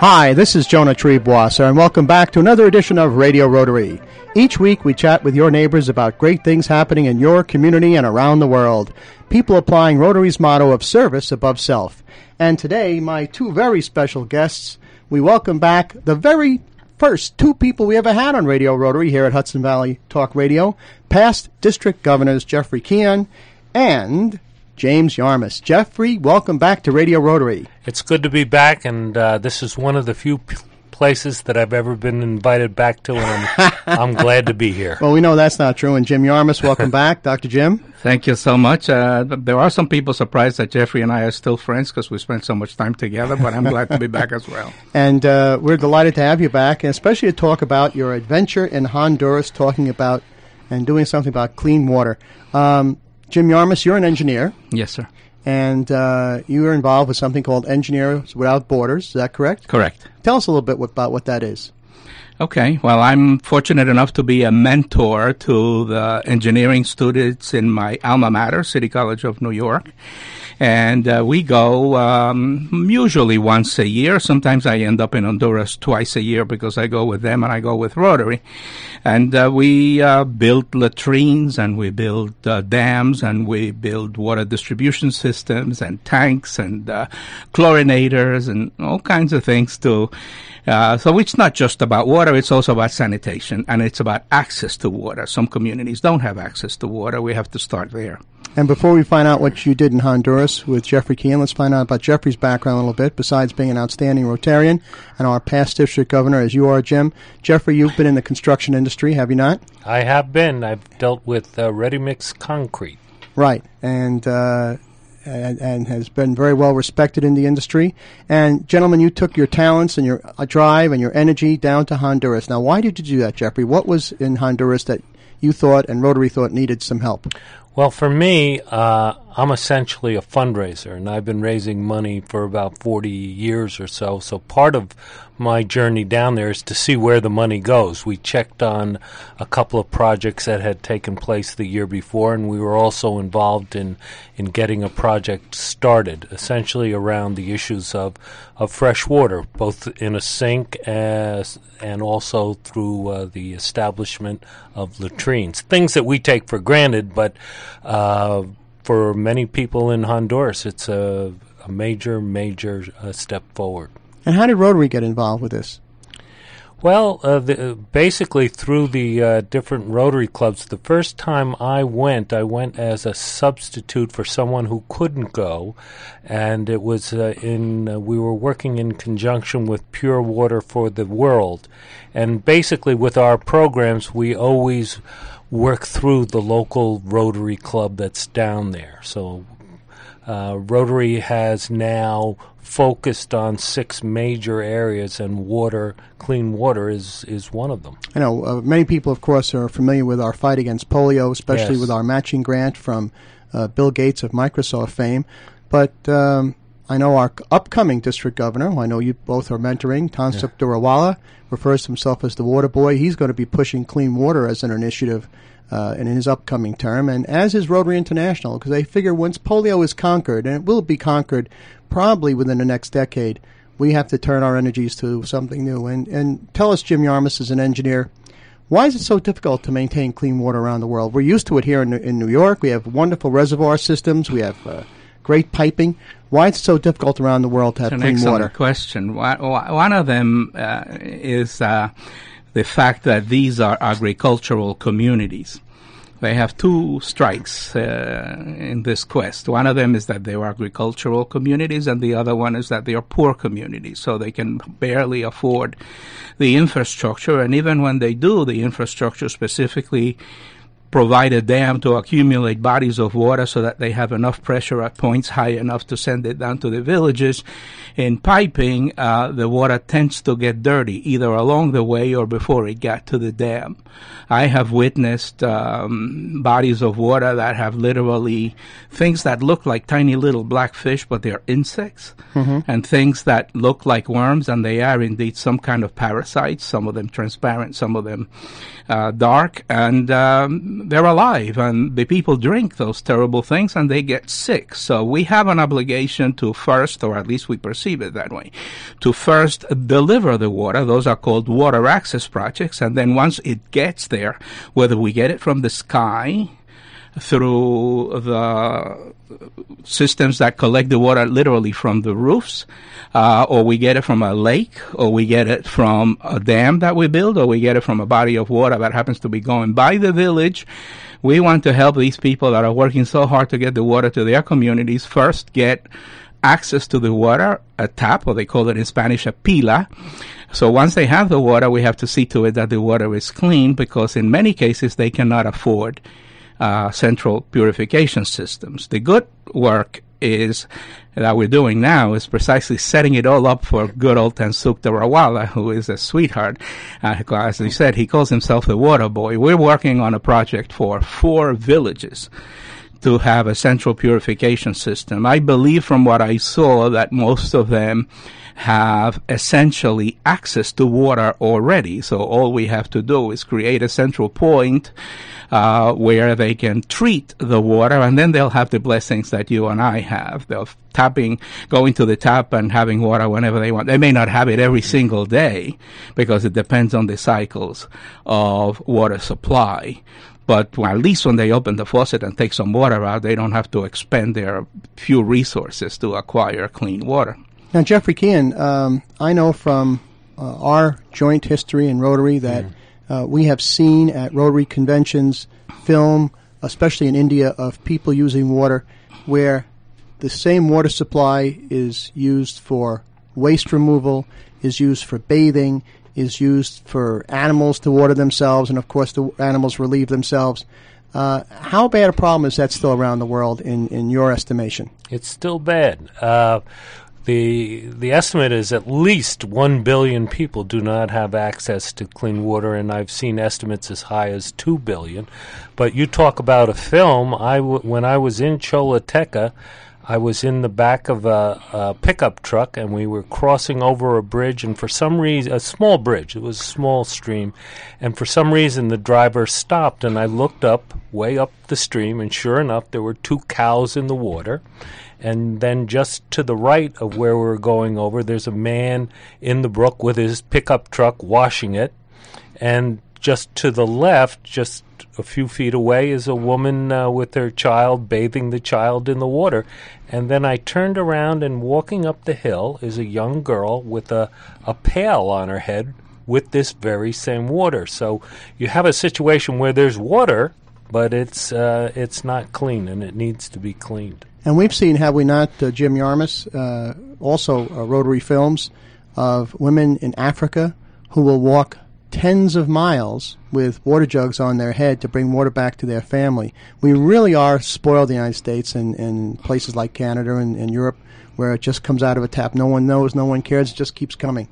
Hi, this is Jonah Triebwasser, and welcome back to another edition of Radio Rotary. Each week we chat with your neighbors about great things happening in your community and around the world. People applying Rotary's motto of service above self. And today, my two very special guests, we welcome back the very first two people we ever had on Radio Rotary here at Hudson Valley Talk Radio, past District Governors Jeffrey Keon and James Yarmus. Jeffrey, welcome back to Radio Rotary. It's good to be back, and this is one of the few places that I've ever been invited back to, and I'm glad to be here. Well, we know that's not true. And Jim Yarmus, welcome back. Dr. Jim? Thank you so much. There are some people surprised that Jeffrey and I are still friends because we spent so much time together, but I'm glad to be back as well. And we're delighted to have you back, and especially to talk about your adventure in Honduras, talking about and doing something about clean water. Jim Yarmus, you're an engineer. Yes, sir. And you are involved with something called Engineers Without Borders. Is that correct? Correct. Tell us a little bit about what that is. Okay. Well, I'm fortunate enough to be a mentor to the engineering students in my alma mater, City College of New York. And we go usually once a year. Sometimes I end up in Honduras twice a year because I go with them and I go with Rotary. And we build latrines and we build dams and we build water distribution systems and tanks and chlorinators and all kinds of things too. So it's not just about water, it's also about sanitation, and it's about access to water. Some communities don't have access to water. We have to start there. And before we find out what you did in Honduras with Jeffrey Keon, let's find out about Jeffrey's background a little bit, besides being an outstanding Rotarian and our past district governor, as you are, Jim. Jeffrey, you've been in the construction industry, have you not? I have been. I've dealt with ready-mix concrete. Right, and has been very well respected in the industry. And, gentlemen, you took your talents and your drive and your energy down to Honduras. Now, why did you do that, Jeffrey? What was in Honduras that you thought and Rotary thought needed some help? Well, for me, I'm essentially a fundraiser, and I've been raising money for about 40 years or so. So part of my journey down there is to see where the money goes. We checked on a couple of projects that had taken place the year before, and we were also involved in getting a project started, essentially around the issues of fresh water, both in a sink and also through the establishment of latrines. Things that we take for granted, but for many people in Honduras, it's a major step forward. And how did Rotary get involved with this? Well, basically through the different Rotary clubs. The first time I went as a substitute for someone who couldn't go, and it was we were working in conjunction with Pure Water for the World. And basically with our programs, we always work through the local Rotary club that's down there. So Rotary has now focused on 6 major areas, and clean water is one of them. I know many people, of course, are familiar with our fight against polio, especially yes. with our matching grant from Bill Gates of Microsoft fame. But I know our upcoming district governor, who I know you both are mentoring, Tansuk Durawala, refers to himself as the water boy. He's going to be pushing clean water as an initiative in his upcoming term, and as is Rotary International, because they figure once polio is conquered, and it will be conquered probably within the next decade, we have to turn our energies to something new. And tell us, Jim Yarmus, as an engineer, why is it so difficult to maintain clean water around the world? We're used to it here in New York. We have wonderful reservoir systems. We have great piping. Why is it so difficult around the world to have clean water? It's an excellent question. One of them is the fact that these are agricultural communities. They have 2 strikes in this quest. One of them is that they are agricultural communities, and the other one is that they are poor communities, so they can barely afford the infrastructure. And even when they do, the infrastructure specifically provide a dam to accumulate bodies of water so that they have enough pressure at points high enough to send it down to the villages. In piping, the water tends to get dirty, either along the way or before it got to the dam. I have witnessed bodies of water that have literally things that look like tiny little black fish, but they're insects, and things that look like worms, and they are indeed some kind of parasites, some of them transparent, some of them dark. And they're alive, and the people drink those terrible things and they get sick. So we have an obligation to first, or at least we perceive it that way, to first deliver the water. Those are called water access projects. And then once it gets there, whether we get it from the sky, through the systems that collect the water literally from the roofs, or we get it from a lake, or we get it from a dam that we build, or we get it from a body of water that happens to be going by the village. We want to help these people that are working so hard to get the water to their communities first get access to the water, a tap, or they call it in Spanish a pila. So once they have the water, we have to see to it that the water is clean, because in many cases they cannot afford central purification systems. The good work is that we're doing now is precisely setting it all up for good old Tansuk Darawala, who is a sweetheart. As he said, he calls himself the water boy. We're working on a project for 4 villages to have a central purification system. I believe from what I saw that most of them have essentially access to water already. So all we have to do is create a central point where they can treat the water, and then they'll have the blessings that you and I have. They'll going to the tap and having water whenever they want. They may not have it every single day because it depends on the cycles of water supply. But at least when they open the faucet and take some water out, they don't have to expend their few resources to acquire clean water. Now, Jeffrey Keehan, I know from our joint history in Rotary that we have seen at Rotary conventions film, especially in India, of people using water where the same water supply is used for waste removal, is used for bathing, is used for animals to water themselves, and of course the animals relieve themselves. How bad a problem is that still around the world in your estimation? It's still bad. The estimate is at least 1 billion people do not have access to clean water, and I've seen estimates as high as 2 billion. But you talk about a film. When I was in Choluteca, I was in the back of a pickup truck, and we were crossing over a bridge, and for some reason, a small bridge, it was a small stream, and for some reason the driver stopped, and I looked up, way up the stream, and sure enough, there were 2 cows in the water. And then just to the right of where we were going over, there's a man in the brook with his pickup truck washing it. And just to the left, just a few feet away, is a woman with her child bathing the child in the water. And then I turned around, and walking up the hill is a young girl with a pail on her head with this very same water. So you have a situation where there's water, but it's not clean, and it needs to be cleaned. And we've seen, have we not, Jim Yarmus, also Rotary films of women in Africa who will walk tens of miles with water jugs on their head to bring water back to their family. We really are spoiled in the United States and places like Canada and Europe where it just comes out of a tap. No one knows, no one cares, it just keeps coming.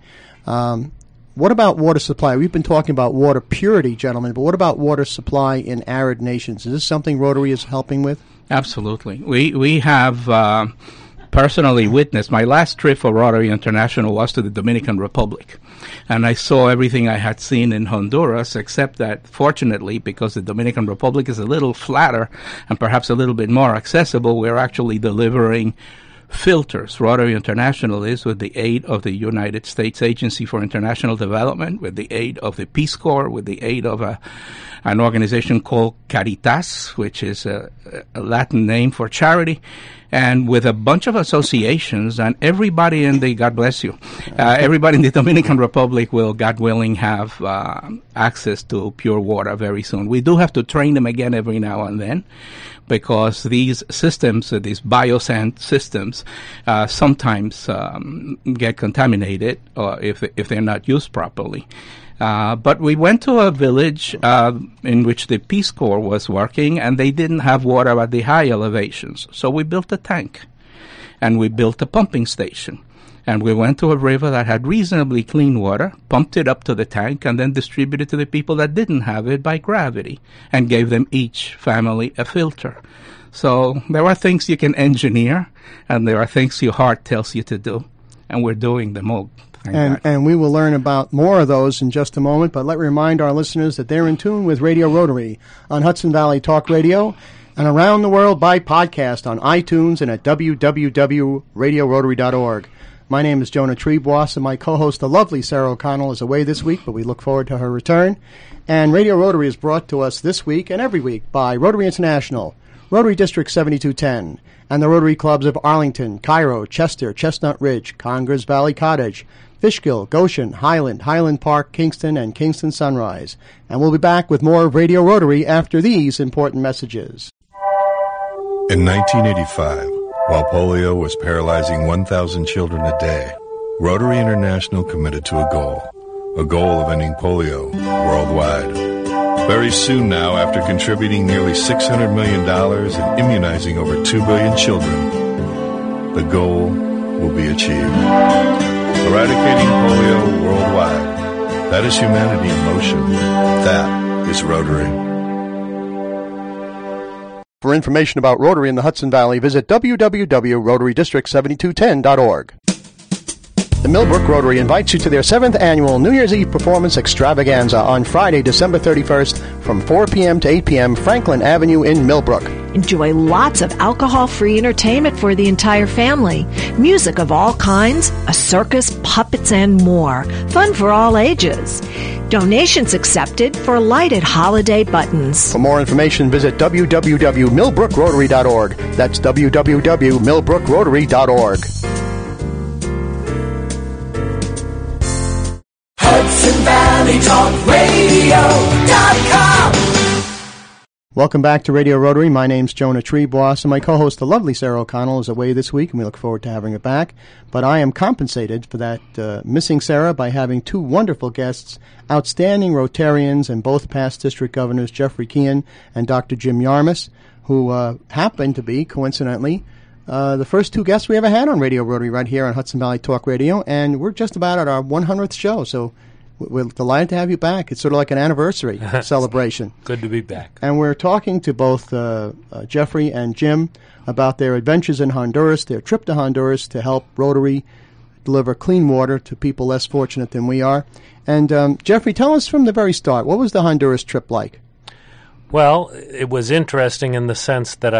What about water supply? We've been talking about water purity, gentlemen, but what about water supply in arid nations? Is this something Rotary is helping with? Absolutely. We have personally witnessed. My last trip for Rotary International was to the Dominican Republic, and I saw everything I had seen in Honduras, except that, fortunately, because the Dominican Republic is a little flatter and perhaps a little bit more accessible, we're actually delivering filters. Rotary International is, with the aid of the United States Agency for International Development, with the aid of the Peace Corps, with the aid of an organization called Caritas, which is a Latin name for charity, and with a bunch of associations, and everybody in the, God bless you, everybody in the Dominican Republic will, God willing, have access to pure water very soon. We do have to train them again every now and then, because these systems, these biosand systems, sometimes get contaminated if they're not used properly. But we went to a village in which the Peace Corps was working, and they didn't have water at the high elevations. So we built a tank, and we built a pumping station. And we went to a river that had reasonably clean water, pumped it up to the tank, and then distributed to the people that didn't have it by gravity, and gave them each family a filter. So there are things you can engineer, and there are things your heart tells you to do, and we're doing them all. And we will learn about more of those in just a moment, but let me remind our listeners that they're in tune with Radio Rotary on Hudson Valley Talk Radio and around the world by podcast on iTunes and at www.radiorotary.org. My name is Jonah Trebois, and my co-host, the lovely Sarah O'Connell, is away this week, but we look forward to her return. And Radio Rotary is brought to us this week and every week by Rotary International, Rotary District 7210, and the Rotary Clubs of Arlington, Cairo, Chester, Chestnut Ridge, Congers Valley Cottage, Fishkill, Goshen, Highland, Highland Park, Kingston, and Kingston Sunrise. And we'll be back with more of Radio Rotary after these important messages. In 1985, while polio was paralyzing 1,000 children a day, Rotary International committed to a goal of ending polio worldwide. Very soon now, after contributing nearly $600 million and immunizing over 2 billion children, the goal will be achieved. Eradicating polio worldwide. That is humanity in motion. That is Rotary. For information about Rotary in the Hudson Valley, visit www.rotarydistrict7210.org. The Millbrook Rotary invites you to their 7th annual New Year's Eve Performance Extravaganza on Friday, December 31st from 4 p.m. to 8 p.m. Franklin Avenue in Millbrook. Enjoy lots of alcohol-free entertainment for the entire family, music of all kinds, a circus, puppets, and more. Fun for all ages. Donations accepted for lighted holiday buttons. For more information, visit www.millbrookrotary.org. That's www.millbrookrotary.org. HudsonValleyTalkRadio.com. Welcome back to Radio Rotary. My name's Jonah Trebois, and my co-host, the lovely Sarah O'Connell, is away this week, and we look forward to having her back. But I am compensated for that missing Sarah by having two wonderful guests, outstanding Rotarians and both past district governors, Jeffrey Keehan and Dr. Jim Yarmus, who happen to be, coincidentally, the first two guests we ever had on Radio Rotary right here on Hudson Valley Talk Radio, and we're just about at our 100th show, so we're delighted to have you back. It's sort of like an anniversary celebration. Good to be back. And we're talking to both Jeffrey and Jim about their adventures in Honduras, their trip to Honduras to help Rotary deliver clean water to people less fortunate than we are. And Jeffrey, tell us from the very start, what was the Honduras trip like? Well, it was interesting in the sense that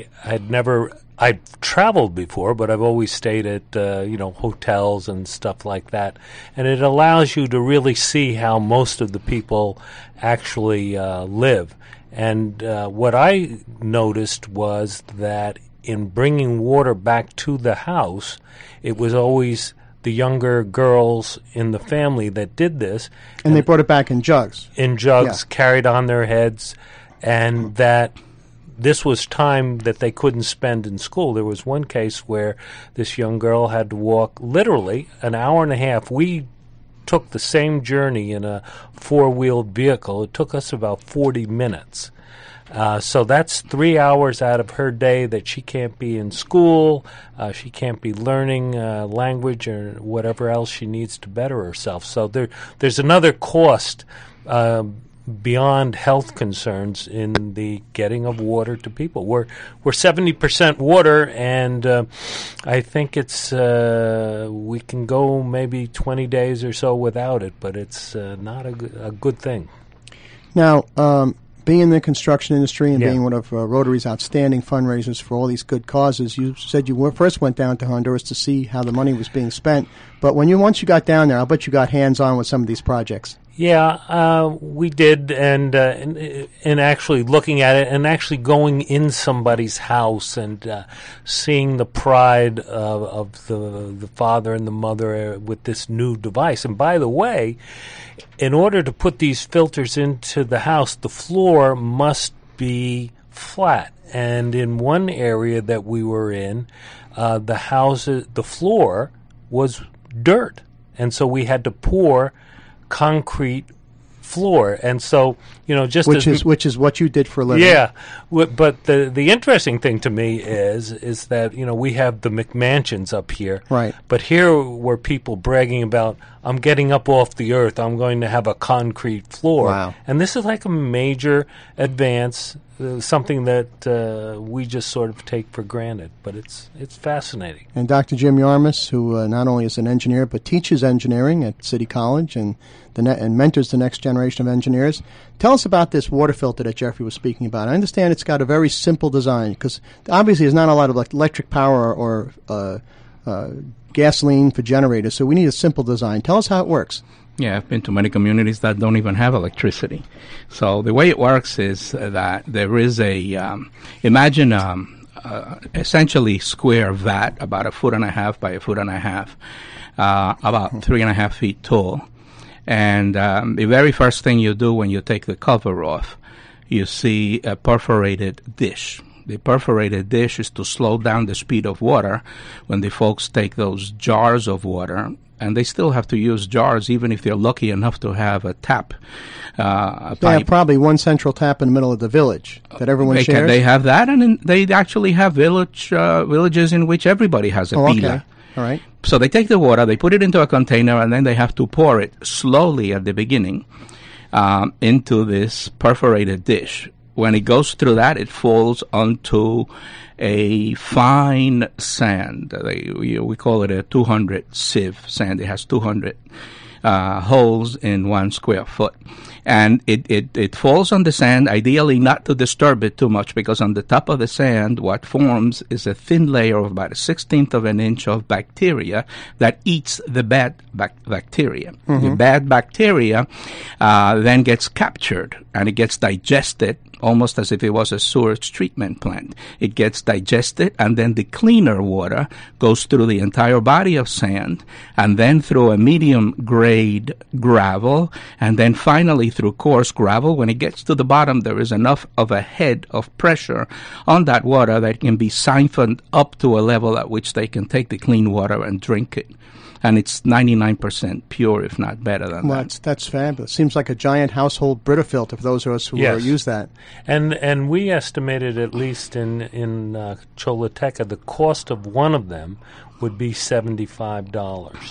I'd traveled before, but I've always stayed at, hotels and stuff like that. And it allows you to really see how most of the people actually live. And what I noticed was that in bringing water back to the house, it was always the younger girls in the family that did this. And they brought it back in jugs. Carried on their heads, and that this was time that they couldn't spend in school. There was one case where this young girl had to walk literally an hour and a half. We took the same journey in a four-wheeled vehicle. It took us about 40 minutes. So that's 3 hours out of her day that she can't be in school. She can't be learning language or whatever else she needs to better herself. So there's another cost beyond health concerns in the getting of water to people. We're 70% water, and I think it's we can go maybe 20 days or so without it, but it's not a good thing. Now, being in the construction industry and being one of Rotary's outstanding fundraisers for all these good causes, you said you first went down to Honduras to see how the money was being spent. But once you got down there, I'll bet you got hands-on with some of these projects. Yeah, we did, and actually looking at it and actually going in somebody's house and seeing the pride of the father and the mother with this new device. And by the way, in order to put these filters into the house, the floor must be flat. And in one area that we were in, the floor was dirt, and so we had to pour concrete floor. And so, which is what you did for a living. Yeah, but the interesting thing to me is that we have the McMansions up here, right? But here were people bragging about, I'm getting up off the earth, I'm going to have a concrete floor. Wow. And this is like a major advance something that we just sort of take for granted, but it's fascinating. And Dr. Jim Yarmus, who not only is an engineer but teaches engineering at City College and mentors the next generation of engineers. Tell us about this water filter that Jeffrey was speaking about. I understand it's got a very simple design because obviously there's not a lot of electric power or gasoline for generators, so we need a simple design. Tell us how it works. Yeah, I've been to many communities that don't even have electricity. So the way it works is that there is imagine essentially square vat, about 1.5 feet by 1.5 feet, about 3.5 feet tall. And the very first thing you do when you take the cover off, you see a perforated dish. The perforated dish is to slow down the speed of water when the folks take those jars of water, and they still have to use jars even if they're lucky enough to have a tap. They have probably one central tap in the middle of the village that everyone shares? They have that, and they actually have villages in which everybody has a pila. Okay. All right. So they take the water, they put it into a container, and then they have to pour it slowly at the beginning into this perforated dish. When it goes through that, it falls onto a fine sand. We call it a 200 sieve sand. It has 200 holes in 1 square foot. And it falls on the sand, ideally not to disturb it too much, because on the top of the sand, what forms is a thin layer of about 1/16 of an inch of bacteria that eats the bad bacteria. Mm-hmm. The bad bacteria then gets captured, and it gets digested almost as if it was a sewage treatment plant. It gets digested, and then the cleaner water goes through the entire body of sand, and then through a medium-grade gravel, and then finally through coarse gravel. When it gets to the bottom, there is enough of a head of pressure on that water that can be siphoned up to a level at which they can take the clean water and drink it. And it's 99% pure, if not better than that. That's fabulous. Seems like a giant household Brita filter for those of us who use that. And we estimated, at least in Choluteca, the cost of one of them would be $75.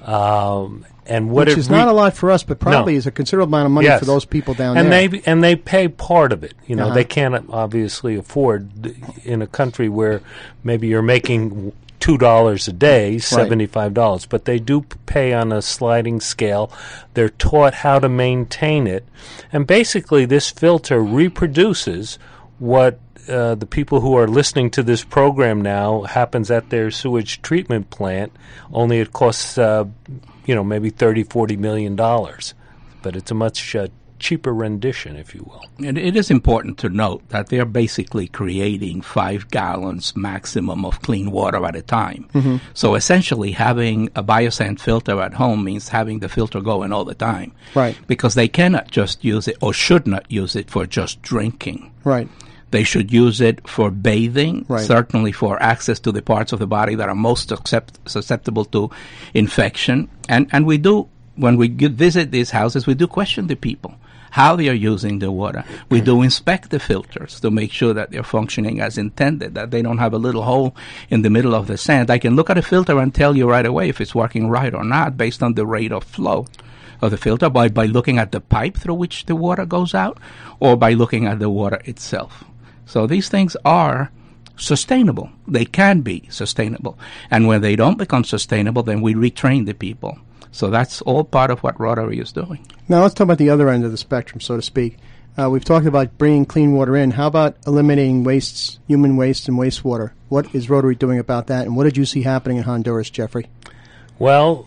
Which is not a lot for us, but probably is a considerable amount of money for those people down there. And they pay part of it. You know, they can't obviously afford, in a country where maybe you're making $2 a day, $75, but they do pay on a sliding scale. They're taught how to maintain it, and basically this filter reproduces what the people who are listening to this program now happens at their sewage treatment plant, only it costs maybe $30-40 million, but it's a much cheaper rendition, if you will. And it is important to note that they're basically creating 5 gallons maximum of clean water at a time. Mm-hmm. So essentially having a biosand filter at home means having the filter going all the time. Right. Because they cannot just use it, or should not use it, for just drinking. Right. They should use it for bathing, certainly for access to the parts of the body that are most susceptible to infection. And we do, when we visit these houses, we do question the people how they are using the water. We do inspect the filters to make sure that they're functioning as intended, that they don't have a little hole in the middle of the sand. I can look at a filter and tell you right away if it's working right or not based on the rate of flow of the filter, by looking at the pipe through which the water goes out, or by looking at the water itself. So these things are sustainable. They can be sustainable. And when they don't become sustainable, then we retrain the people. So that's all part of what Rotary is doing. Now let's talk about the other end of the spectrum, so to speak. We've talked about bringing clean water in. How about eliminating wastes, human waste and wastewater? What is Rotary doing about that, and what did you see happening in Honduras, Jeffrey? Well,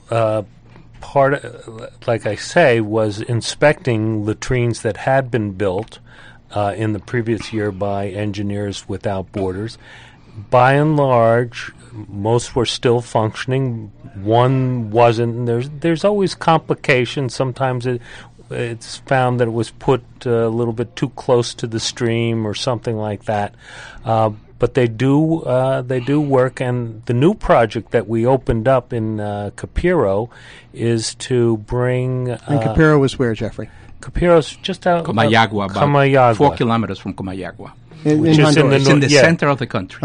like I say, was inspecting latrines that had been built in the previous year by Engineers Without Borders. By and large, most were still functioning. One wasn't. There's always complications. Sometimes it's found that it was put a little bit too close to the stream or something like that. But they do work. And the new project that we opened up in Capiro is to bring. And Capiro was where, Jeffrey? Capiro's just out Comayagua, about 4 kilometers from Comayagua. Which is in the center of the country. Okay. Yes,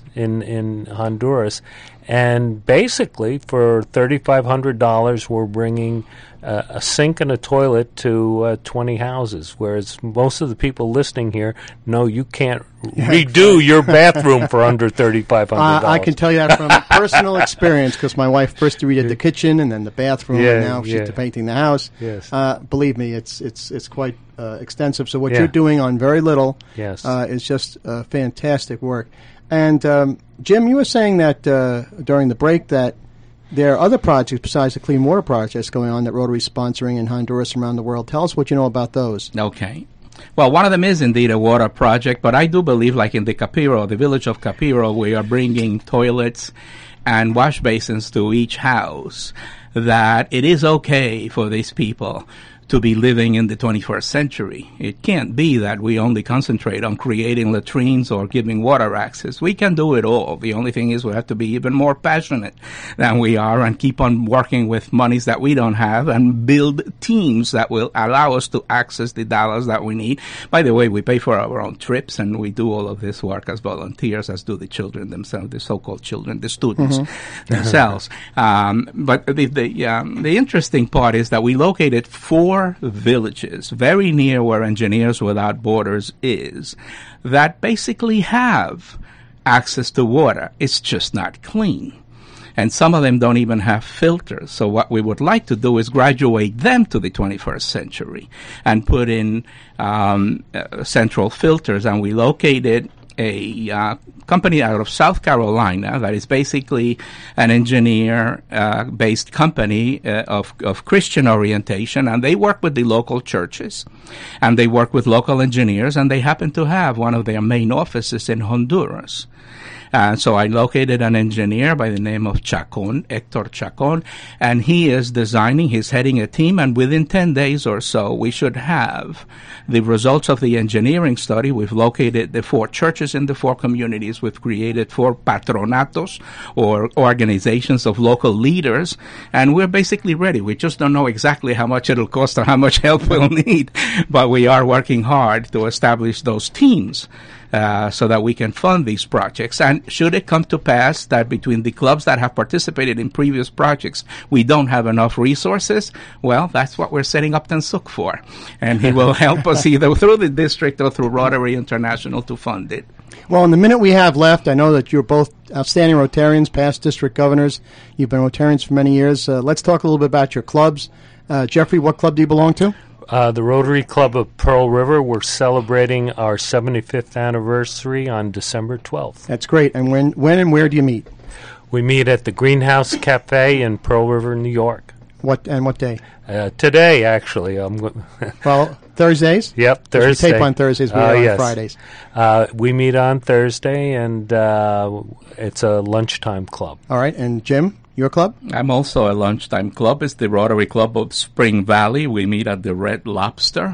in Honduras. And basically, for $3,500, we're bringing a sink and a toilet to 20 houses, whereas most of the people listening here know you can't redo your bathroom for under $3,500. I can tell you that from personal experience, because my wife first redid the kitchen and then the bathroom, and now she's painting the house. Yes. Believe me, it's quite extensive. So what you're doing on very little is just fantastic work. And Jim, you were saying that during the break that there are other projects besides the clean water projects going on that Rotary's sponsoring in Honduras and around the world. Tell us what you know about those. Okay. Well, one of them is indeed a water project, but I do believe, like in the Capiro, the village of Capiro, we are bringing toilets and wash basins to each house, that it is okay for these people to be living in the 21st century. It can't be that we only concentrate on creating latrines or giving water access. We can do it all. The only thing is we have to be even more passionate than we are and keep on working with monies that we don't have and build teams that will allow us to access the dollars that we need. By the way, we pay for our own trips, and we do all of this work as volunteers, as do the children themselves, the so-called children, the students themselves. But the interesting part is that we located 4 villages very near where Engineers Without Borders is, that basically have access to water. It's just not clean. And some of them don't even have filters. So what we would like to do is graduate them to the 21st century and put in central filters. And we located a company out of South Carolina that is basically an engineer-based company of Christian orientation, and they work with the local churches, and they work with local engineers, and they happen to have one of their main offices in Honduras. So I located an engineer by the name of Chacon, Hector Chacon, and he is he's heading a team, and within 10 days or so, we should have the results of the engineering study. We've located the 4 churches in the 4 communities. We've created 4 patronatos, or organizations of local leaders, and we're basically ready. We just don't know exactly how much it'll cost or how much help we'll need, but we are working hard to establish those teams. So that we can fund these projects. And should it come to pass that between the clubs that have participated in previous projects, we don't have enough resources, well, that's what we're setting up Tensuk for. And he will help us either through the district or through Rotary International to fund it. Well, in the minute we have left, I know that you're both outstanding Rotarians, past district governors. You've been Rotarians for many years. Let's talk a little bit about your clubs. Jeffrey, what club do you belong to? The Rotary Club of Pearl River. We're celebrating our 75th anniversary on December 12th. That's great. And when and where do you meet? We meet at the Greenhouse Cafe in Pearl River, New York. What day? Today, actually. Well, Thursdays? Yep, Thursday. We tape on Thursdays. We meet on Fridays. We meet on Thursday, and it's a lunchtime club. All right. And Jim? Your club? I'm also a lunchtime club. It's the Rotary Club of Spring Valley. We meet at the Red Lobster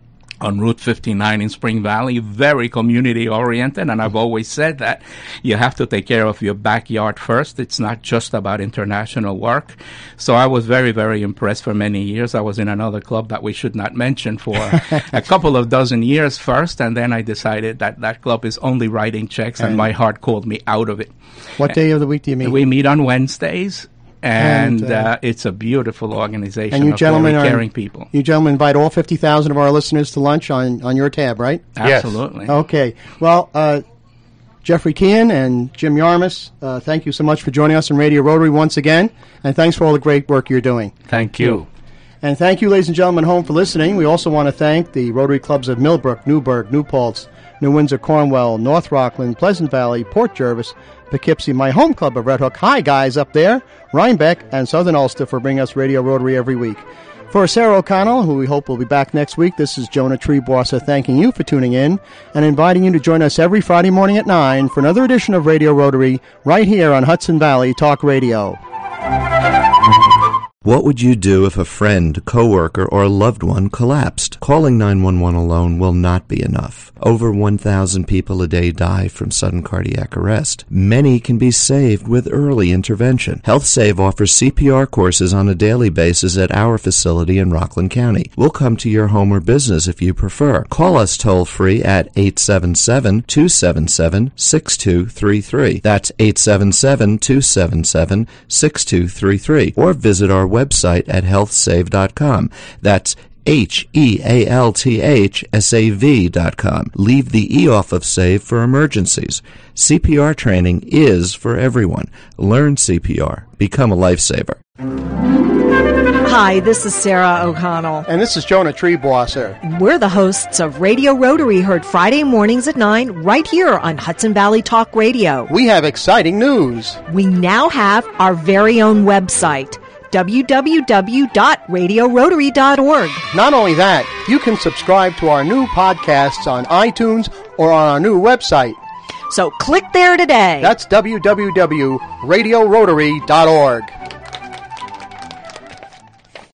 on Route 59 in Spring Valley. Very community-oriented, and I've always said that you have to take care of your backyard first. It's not just about international work. So I was very, very impressed for many years. I was in another club that we should not mention for a couple of dozen years first, and then I decided that that club is only writing checks, and my heart called me out of it. What day of the week do you meet? We meet on Wednesdays. And it's a beautiful organization and you of gentlemen very caring people. You gentlemen invite all 50,000 of our listeners to lunch on your tab, right? Absolutely. Yes. Okay. Well, Jeffrey Kean and Jim Yarmus, thank you so much for joining us on Radio Rotary once again, and thanks for all the great work you're doing. Thank you. And thank you, ladies and gentlemen, home for listening. We also want to thank the Rotary Clubs of Millbrook, Newburgh, New Paltz, New Windsor, Cornwall, North Rockland, Pleasant Valley, Port Jervis, Poughkeepsie, my home club of Red Hook. Hi, guys, up there. Rhinebeck and Southern Ulster for bringing us Radio Rotary every week. For Sarah O'Connell, who we hope will be back next week, this is Jonah Treebosser thanking you for tuning in and inviting you to join us every Friday morning at 9 for another edition of Radio Rotary right here on Hudson Valley Talk Radio. What would you do if a friend, coworker, or a loved one collapsed? Calling 911 alone will not be enough. Over 1,000 people a day die from sudden cardiac arrest. Many can be saved with early intervention. HealthSave offers CPR courses on a daily basis at our facility in Rockland County. We'll come to your home or business if you prefer. Call us toll-free at 877-277-6233. That's 877-277-6233. Or visit our website at healthsave.com. That's HEALTHSAV.com. Leave the E off of SAVE for emergencies. CPR training is for everyone. Learn CPR. Become a lifesaver. Hi, this is Sarah O'Connell. And this is Jonah Treebwasser. We're the hosts of Radio Rotary, heard Friday mornings at 9 right here on Hudson Valley Talk Radio. We have exciting news. We now have our very own website, www.radiorotary.org. Not only that, you can subscribe to our new podcasts on iTunes or on our new website. So click there today. That's www.radiorotary.org.